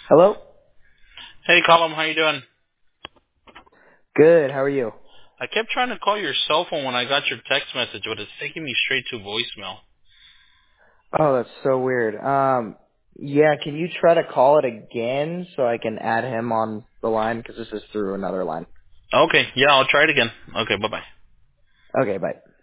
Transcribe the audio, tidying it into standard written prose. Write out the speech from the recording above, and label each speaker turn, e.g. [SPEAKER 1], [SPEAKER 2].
[SPEAKER 1] Hello?
[SPEAKER 2] Hey, Colum, how you doing?
[SPEAKER 1] Good, how are you?
[SPEAKER 2] I kept trying to call your cell phone when I got your text message, but it's taking me straight to voicemail.
[SPEAKER 1] Oh, that's so weird. Yeah, can you try to call it again so I can add him on the line? Because this is through another line.
[SPEAKER 2] Okay, yeah, I'll try it again. Okay, bye-bye.
[SPEAKER 1] Okay, bye.